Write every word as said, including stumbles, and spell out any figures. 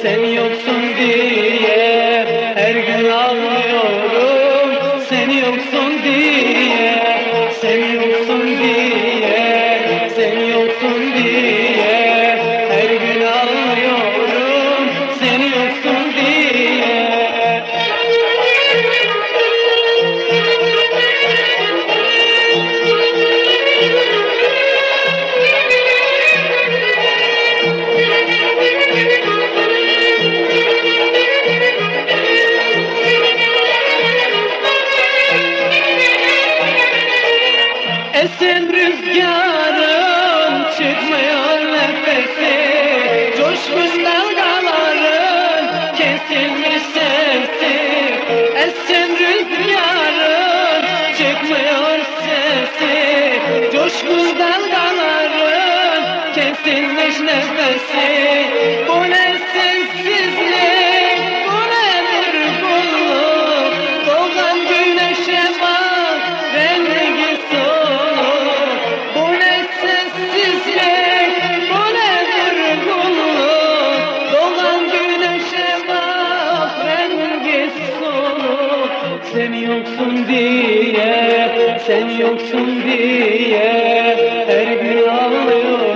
sen yoksun diye. Her gün ağlıyorum, sen yoksun diye. Sen yoksun diye, sen yoksun diye. Her gün ağlıyorum, sen yoksun diye. Esen rüzgarın çıkmıyor nefesi, coşmuş dalgaların kesilmiş sesi. Esen rüzgarın çıkmıyor sesi, coşmuş dalgaların kesilmiş nefesi. Bu ne sessizlik, bu nedir kulluk, doğan güneşe bak rengi soluk. Bu ne sessizlik, bu nedir kulluk, doğan güneşe bak rengi soluk. Sen yoksun diye, sen yoksun diye her gün ağlıyorum.